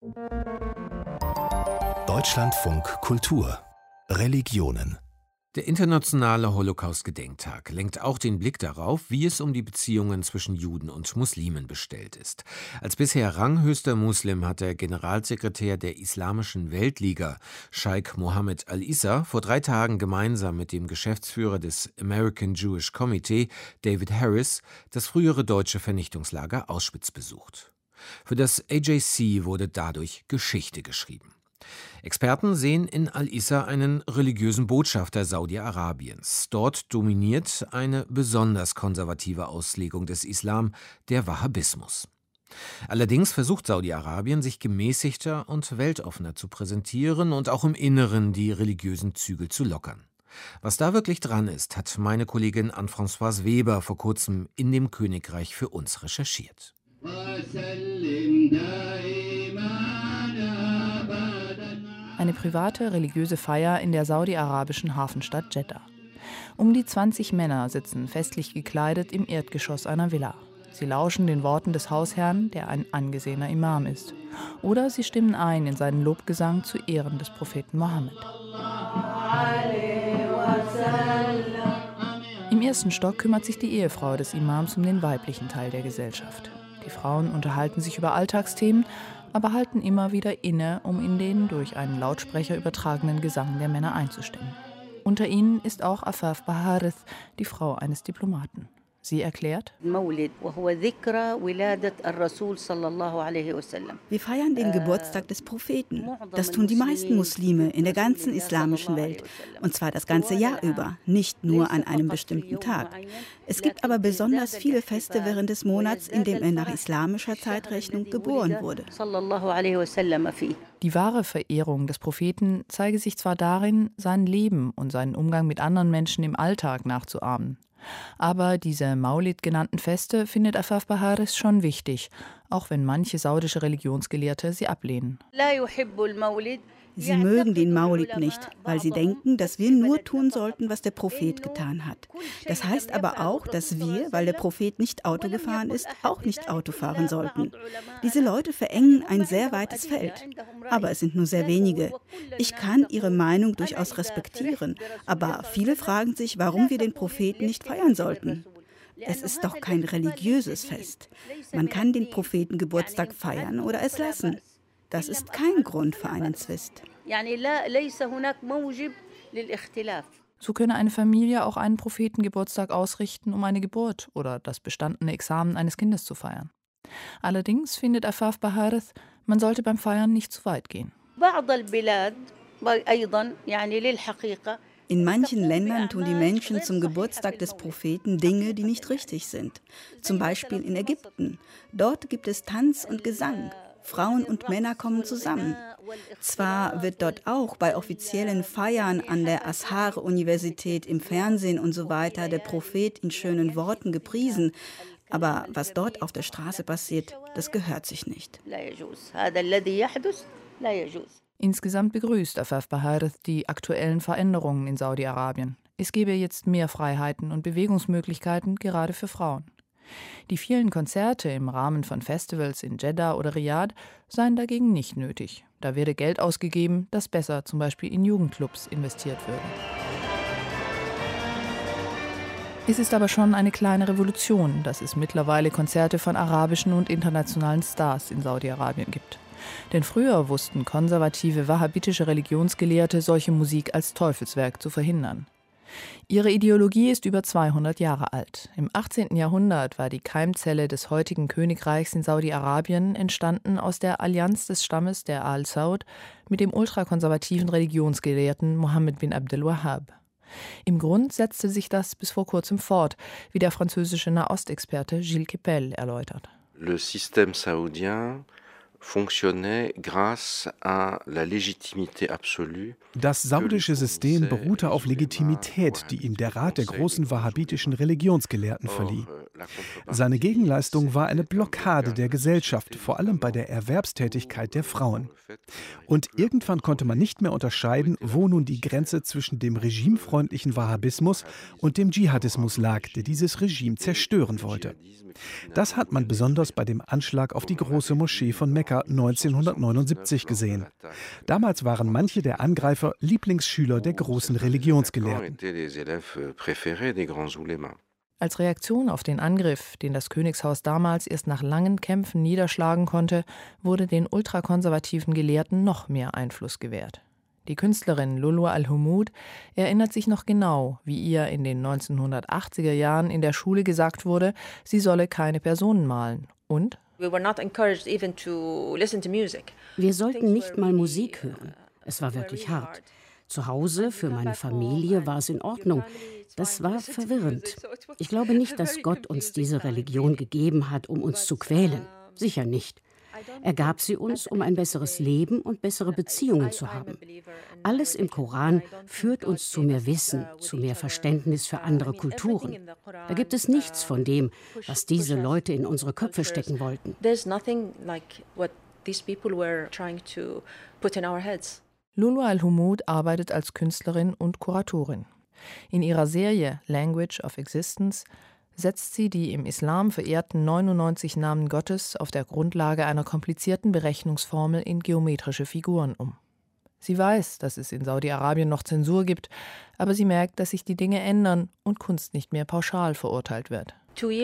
Deutschlandfunk Kultur Religionen. Der internationale Holocaust-Gedenktag lenkt auch den Blick darauf, wie es um die Beziehungen zwischen Juden und Muslimen bestellt ist. Als bisher ranghöchster Muslim hat der Generalsekretär der Islamischen Weltliga, Scheich Mohammed Al-Issa, vor 3 Tagen gemeinsam mit dem Geschäftsführer des American Jewish Committee, David Harris, das frühere deutsche Vernichtungslager Auschwitz besucht. Für das AJC wurde dadurch Geschichte geschrieben. Experten sehen in Al-Issa einen religiösen Botschafter Saudi-Arabiens. Dort dominiert eine besonders konservative Auslegung des Islam, der Wahhabismus. Allerdings versucht Saudi-Arabien, sich gemäßigter und weltoffener zu präsentieren und auch im Inneren die religiösen Zügel zu lockern. Was da wirklich dran ist, hat meine Kollegin Anne-Françoise Weber vor kurzem in dem Königreich für uns recherchiert. Eine private religiöse Feier in der saudi-arabischen Hafenstadt Jeddah. Um die 20 Männer sitzen festlich gekleidet im Erdgeschoss einer Villa. Sie lauschen den Worten des Hausherrn, der ein angesehener Imam ist. Oder sie stimmen ein in seinen Lobgesang zu Ehren des Propheten Mohammed. Im ersten Stock kümmert sich die Ehefrau des Imams um den weiblichen Teil der Gesellschaft. Die Frauen unterhalten sich über Alltagsthemen, aber halten immer wieder inne, um in den durch einen Lautsprecher übertragenen Gesang der Männer einzustimmen. Unter ihnen ist auch Afaf Baharith, die Frau eines Diplomaten. Sie erklärt: Wir feiern den Geburtstag des Propheten. Das tun die meisten Muslime in der ganzen islamischen Welt. Und zwar das ganze Jahr über, nicht nur an einem bestimmten Tag. Es gibt aber besonders viele Feste während des Monats, in dem er nach islamischer Zeitrechnung geboren wurde. Die wahre Verehrung des Propheten zeige sich zwar darin, sein Leben und seinen Umgang mit anderen Menschen im Alltag nachzuahmen. Aber diese Maulid genannten Feste findet Afaf Baharith schon wichtig, auch wenn manche saudische Religionsgelehrte sie ablehnen. Sie mögen den Maulid nicht, weil sie denken, dass wir nur tun sollten, was der Prophet getan hat. Das heißt aber auch, dass wir, weil der Prophet nicht Auto gefahren ist, auch nicht Auto fahren sollten. Diese Leute verengen ein sehr weites Feld. Aber es sind nur sehr wenige. Ich kann ihre Meinung durchaus respektieren, aber viele fragen sich, warum wir den Propheten nicht feiern sollten. Es ist doch kein religiöses Fest. Man kann den Prophetengeburtstag feiern oder es lassen. Das ist kein Grund für einen Zwist. So könne eine Familie auch einen Prophetengeburtstag ausrichten, um eine Geburt oder das bestandene Examen eines Kindes zu feiern. Allerdings findet Afaf Baharith, man sollte beim Feiern nicht zu weit gehen. In manchen Ländern tun die Menschen zum Geburtstag des Propheten Dinge, die nicht richtig sind. Zum Beispiel in Ägypten. Dort gibt es Tanz und Gesang. Frauen und Männer kommen zusammen. Zwar wird dort auch bei offiziellen Feiern an der Azhar-Universität im Fernsehen und so weiter der Prophet in schönen Worten gepriesen, aber was dort auf der Straße passiert, das gehört sich nicht. Insgesamt begrüßt Afaf Baharith die aktuellen Veränderungen in Saudi-Arabien. Es gebe jetzt mehr Freiheiten und Bewegungsmöglichkeiten, gerade für Frauen. Die vielen Konzerte im Rahmen von Festivals in Jeddah oder Riyadh seien dagegen nicht nötig. Da werde Geld ausgegeben, das besser zum Beispiel in Jugendclubs investiert würde. Es ist aber schon eine kleine Revolution, dass es mittlerweile Konzerte von arabischen und internationalen Stars in Saudi-Arabien gibt. Denn früher wussten konservative wahhabitische Religionsgelehrte, solche Musik als Teufelswerk zu verhindern. Ihre Ideologie ist über 200 Jahre alt. Im 18. Jahrhundert war die Keimzelle des heutigen Königreichs in Saudi-Arabien entstanden aus der Allianz des Stammes der Al Saud mit dem ultrakonservativen Religionsgelehrten Mohammed bin Abdel Wahhab. Im Grund setzte sich das bis vor kurzem fort, wie der französische Nahostexperte Gilles Kepel erläutert. Le système saoudien fonctionnait grâce à la légitimité absolue. Das saudische System beruhte auf Legitimität, die ihm der Rat der großen wahhabitischen Religionsgelehrten verlieh. Seine Gegenleistung war eine Blockade der Gesellschaft, vor allem bei der Erwerbstätigkeit der Frauen. Und irgendwann konnte man nicht mehr unterscheiden, wo nun die Grenze zwischen dem regimefreundlichen Wahhabismus und dem Dschihadismus lag, der dieses Regime zerstören wollte. Das hat man besonders bei dem Anschlag auf die große Moschee von Mekka Mekka 1979 gesehen. Damals waren manche der Angreifer Lieblingsschüler der großen Religionsgelehrten. Als Reaktion auf den Angriff, den das Königshaus damals erst nach langen Kämpfen niederschlagen konnte, wurde den ultrakonservativen Gelehrten noch mehr Einfluss gewährt. Die Künstlerin Lulu Al-Humud erinnert sich noch genau, wie ihr in den 1980er Jahren in der Schule gesagt wurde, sie solle keine Personen malen. Und? Wir sollten nicht mal Musik hören. Es war wirklich hart. Zu Hause, für meine Familie, war es in Ordnung. Das war verwirrend. Ich glaube nicht, dass Gott uns diese Religion gegeben hat, um uns zu quälen. Sicher nicht. Er gab sie uns, um ein besseres Leben und bessere Beziehungen zu haben. Alles im Koran führt uns zu mehr Wissen, zu mehr Verständnis für andere Kulturen. Da gibt es nichts von dem, was diese Leute in unsere Köpfe stecken wollten. Lulu Al-Humud arbeitet als Künstlerin und Kuratorin. In ihrer Serie Language of Existence setzt sie die im Islam verehrten 99 Namen Gottes auf der Grundlage einer komplizierten Berechnungsformel in geometrische Figuren um. Sie weiß, dass es in Saudi-Arabien noch Zensur gibt, aber sie merkt, dass sich die Dinge ändern und Kunst nicht mehr pauschal verurteilt wird.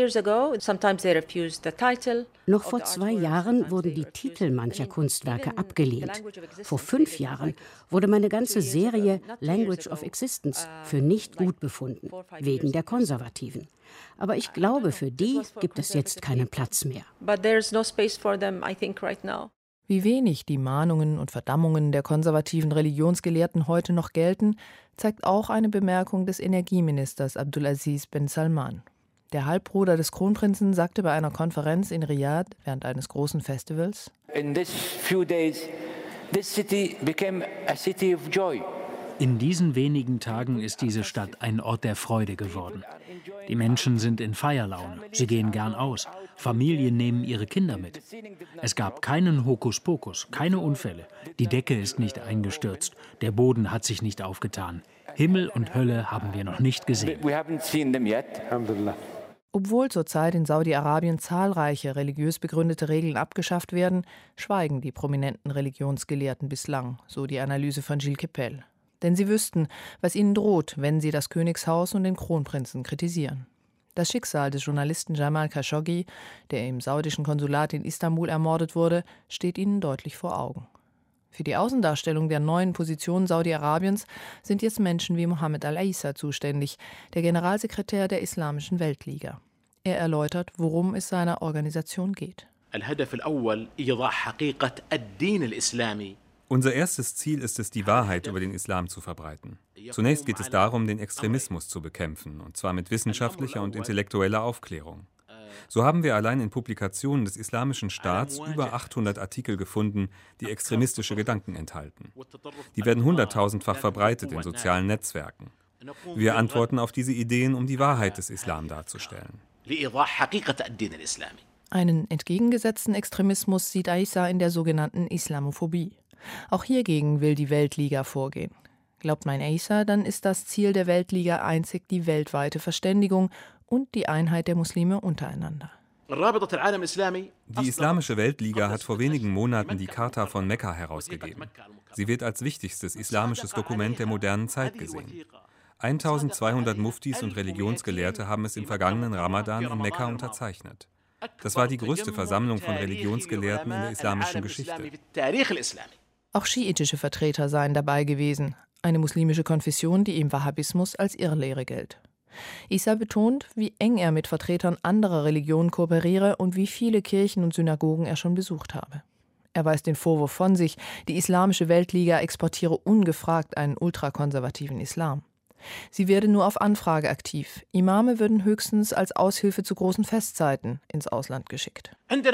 Noch vor 2 Jahren wurden die Titel mancher Kunstwerke abgelehnt. Vor 5 Jahren wurde meine ganze Serie Language of Existence für nicht gut befunden, wegen der Konservativen. Aber ich glaube, für die gibt es jetzt keinen Platz mehr. Wie wenig die Mahnungen und Verdammungen der konservativen Religionsgelehrten heute noch gelten, zeigt auch eine Bemerkung des Energieministers Abdulaziz bin Salman. Der Halbbruder des Kronprinzen sagte bei einer Konferenz in Riyadh während eines großen Festivals: In diesen wenigen Tagen ist diese Stadt ein Ort der Freude geworden. Die Menschen sind in Feierlaune, sie gehen gern aus, Familien nehmen ihre Kinder mit. Es gab keinen Hokuspokus, keine Unfälle, die Decke ist nicht eingestürzt, der Boden hat sich nicht aufgetan. Himmel und Hölle haben wir noch nicht gesehen. Obwohl zurzeit in Saudi-Arabien zahlreiche religiös begründete Regeln abgeschafft werden, schweigen die prominenten Religionsgelehrten bislang, so die Analyse von Gilles Kepel. Denn sie wüssten, was ihnen droht, wenn sie das Königshaus und den Kronprinzen kritisieren. Das Schicksal des Journalisten Jamal Khashoggi, der im saudischen Konsulat in Istanbul ermordet wurde, steht ihnen deutlich vor Augen. Für die Außendarstellung der neuen Position Saudi-Arabiens sind jetzt Menschen wie Mohammed Al-Aissa zuständig, der Generalsekretär der Islamischen Weltliga. Er erläutert, worum es seiner Organisation geht. Unser erstes Ziel ist es, die Wahrheit über den Islam zu verbreiten. Zunächst geht es darum, den Extremismus zu bekämpfen, und zwar mit wissenschaftlicher und intellektueller Aufklärung. So haben wir allein in Publikationen des Islamischen Staats über 800 Artikel gefunden, die extremistische Gedanken enthalten. Die werden 100.000-fach verbreitet in sozialen Netzwerken. Wir antworten auf diese Ideen, um die Wahrheit des Islam darzustellen. Einen entgegengesetzten Extremismus sieht Aissa in der sogenannten Islamophobie. Auch hiergegen will die Weltliga vorgehen. Glaubt mein Aissa, dann ist das Ziel der Weltliga einzig die weltweite Verständigung und die Einheit der Muslime untereinander. Die Islamische Weltliga hat vor wenigen Monaten die Charta von Mekka herausgegeben. Sie wird als wichtigstes islamisches Dokument der modernen Zeit gesehen. 1200 Muftis und Religionsgelehrte haben es im vergangenen Ramadan in Mekka unterzeichnet. Das war die größte Versammlung von Religionsgelehrten in der islamischen Geschichte. Auch schiitische Vertreter seien dabei gewesen, eine muslimische Konfession, die im Wahhabismus als Irrlehre gilt. Issa betont, wie eng er mit Vertretern anderer Religionen kooperiere und wie viele Kirchen und Synagogen er schon besucht habe. Er weist den Vorwurf von sich, die Islamische Weltliga exportiere ungefragt einen ultrakonservativen Islam. Sie werde nur auf Anfrage aktiv. Imame würden höchstens als Aushilfe zu großen Festzeiten ins Ausland geschickt.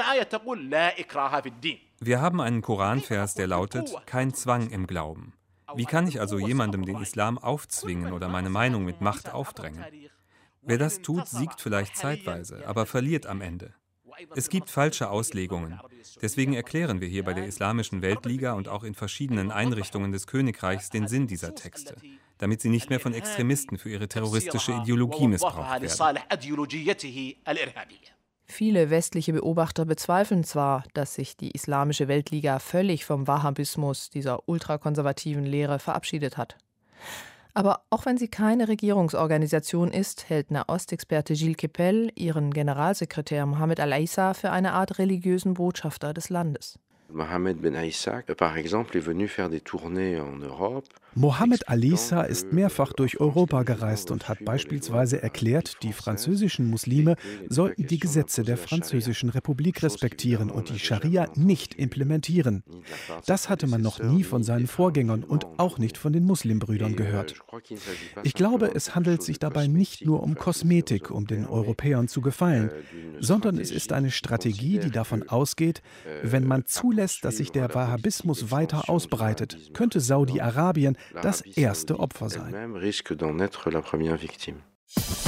Wir haben einen Koranvers, der lautet: Kein Zwang im Glauben. Wie kann ich also jemandem den Islam aufzwingen oder meine Meinung mit Macht aufdrängen? Wer das tut, siegt vielleicht zeitweise, aber verliert am Ende. Es gibt falsche Auslegungen. Deswegen erklären wir hier bei der Islamischen Weltliga und auch in verschiedenen Einrichtungen des Königreichs den Sinn dieser Texte, damit sie nicht mehr von Extremisten für ihre terroristische Ideologie missbraucht werden. Viele westliche Beobachter bezweifeln zwar, dass sich die Islamische Weltliga völlig vom Wahhabismus, dieser ultrakonservativen Lehre, verabschiedet hat. Aber auch wenn sie keine Regierungsorganisation ist, hält Nahostexperte Gilles Kepel ihren Generalsekretär Mohammed al-Issa für eine Art religiösen Botschafter des Landes. Mohammed Ben Issa, par exemple, est venu faire des tournées en Europe. Mohammed al-Issa ist mehrfach durch Europa gereist und hat beispielsweise erklärt, die französischen Muslime sollten die Gesetze der Französischen Republik respektieren und die Scharia nicht implementieren. Das hatte man noch nie von seinen Vorgängern und auch nicht von den Muslimbrüdern gehört. Ich glaube, es handelt sich dabei nicht nur um Kosmetik, um den Europäern zu gefallen, sondern es ist eine Strategie, die davon ausgeht, wenn man zulässt, dass sich der Wahhabismus weiter ausbreitet, könnte Saudi-Arabien das erste Opfer sein.